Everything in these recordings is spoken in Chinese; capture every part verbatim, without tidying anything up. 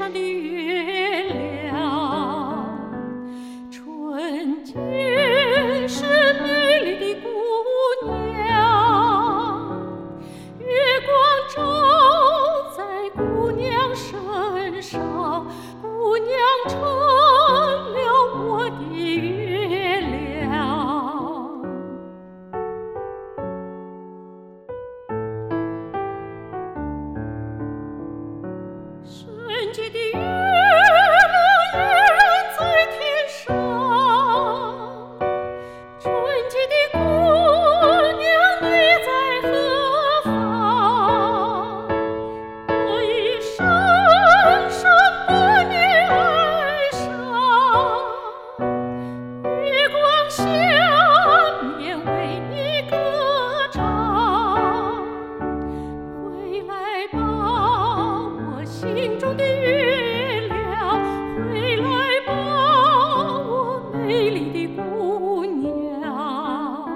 上的月亮，纯洁是美丽的姑娘，月光照在姑娘身上，姑娘成了我的月亮。纯洁的月亮依然在天上，纯洁的姑娘你在何方？我已深深把你爱上，月光下面为你歌唱。回来吧，我心中的月亮，回来吧，我美丽的姑娘。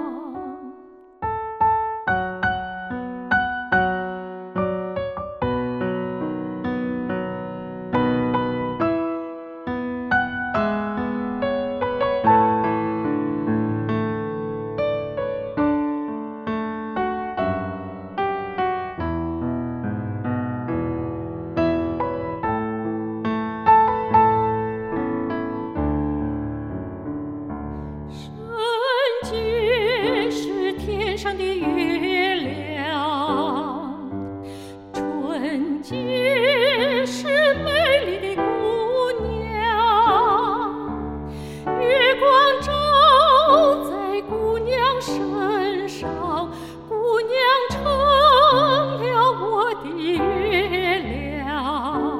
纯洁是天上的月亮，纯洁是美丽的姑娘，月光照在姑娘身上，姑娘成了我的月亮。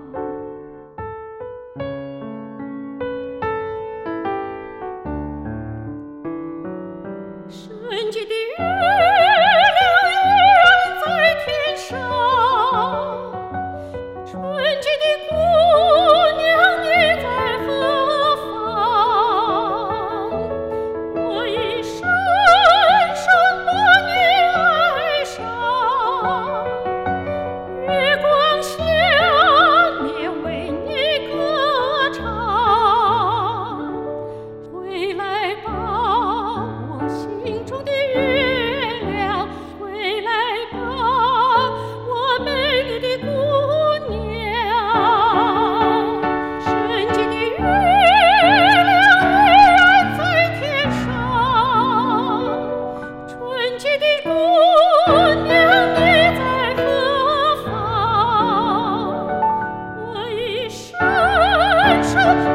纯洁的月亮依然在天上，纯洁的姑娘你在何方？我已深深把你爱上，月光下面为你歌唱。回来吧，我心中的月亮，回来吧，我美丽的姑娘。纯洁的月亮依然在天上，纯洁的姑娘你在何方？我已深深